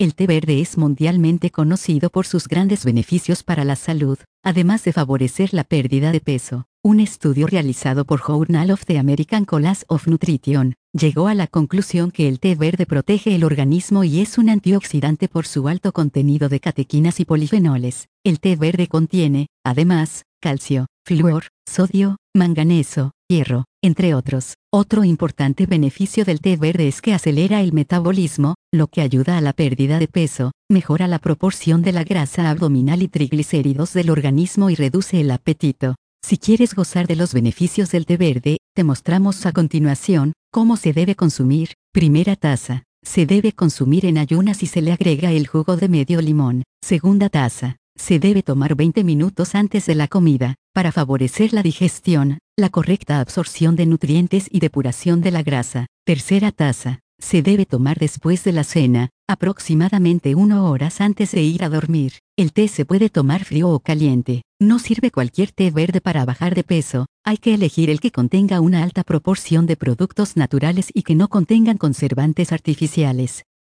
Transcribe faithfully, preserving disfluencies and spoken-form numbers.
El té verde es mundialmente conocido por sus grandes beneficios para la salud, además de favorecer la pérdida de peso. Un estudio realizado por Journal of the American College of Nutrition llegó a la conclusión que el té verde protege el organismo y es un antioxidante por su alto contenido de catequinas y polifenoles. El té verde contiene, además, calcio, flúor, sodio, manganeso, hierro, entre otros. Otro importante beneficio del té verde es que acelera el metabolismo, lo que ayuda a la pérdida de peso, mejora la proporción de la grasa abdominal y triglicéridos del organismo y reduce el apetito. Si quieres gozar de los beneficios del té verde, te mostramos a continuación cómo se debe consumir. Primera taza. Se debe consumir en ayunas y se le agrega el jugo de medio limón. Segunda taza. Se debe tomar veinte minutos antes de la comida, para favorecer la digestión, la correcta absorción de nutrientes y depuración de la grasa. Tercera taza. Se debe tomar después de la cena, aproximadamente una horas antes de ir a dormir. El té se puede tomar frío o caliente. No sirve cualquier té verde para bajar de peso, hay que elegir el que contenga una alta proporción de productos naturales y que no contengan conservantes artificiales.